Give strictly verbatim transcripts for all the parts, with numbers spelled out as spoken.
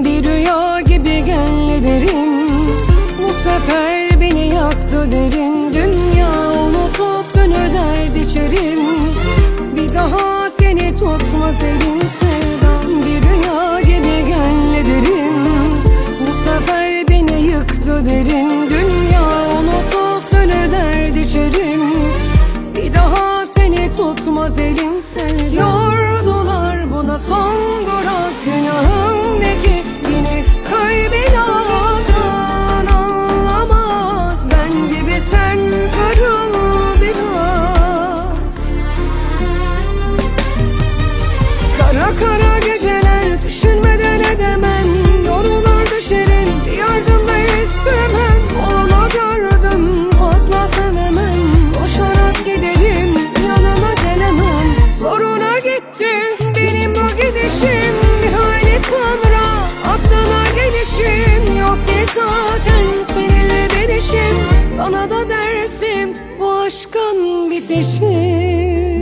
Bir rüya gibi gel derim, bu sefer beni yaktı derin. Dünya unutup dönü dert içerim, bir daha seni tutmaz elim sevdam. Bir rüya gibi gel derim, bu sefer beni yıktı derin. Dünya unutup dönü dert içerim, bir daha seni tutmaz elim sevdam. Yordular, bu da son durak, günahım ne ki yine kalbin ağzından anlamaz. Ben gibi sen kırıl biraz. Kara kara geceler düşünmeden edemem, yorulur düşerim, bir yardım da istemem. Onu gördüm, fazla sevemem, koşarak giderim, yanına gelemem. Zoruna gitti benim bu gidişim, bir hayli sonra aklına gelişim. Yok ki zaten seninle bitişim, sana da dersim bu aşkın bitişi.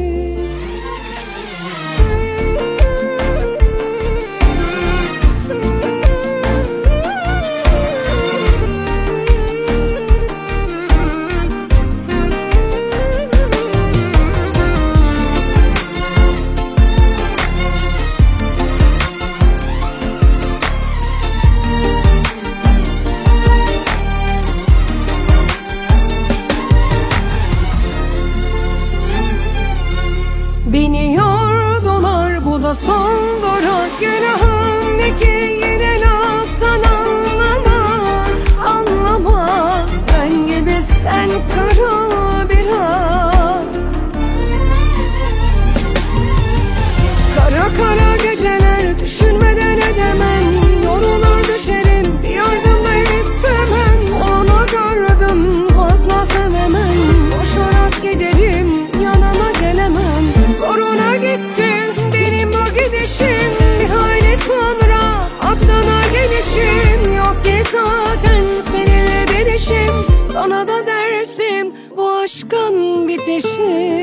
Beni yordular, bu da son durak, günahım ne ki yine laftan anlamaz, anlamaz. Ben gibi sen kırıl biraz. Kara kara geceler düşünmeden edemem, yorulur düşerim, bir yardım da istemem. Onu gördüm, fazla sevemem, koşarak giderim, yanına gelemem. Zoruna gitti benim bu gidişim, bir hayli sonra aklına gelişim. Yok ki zaten seninle bitişim, sana da dersim bu aşkın bitişi.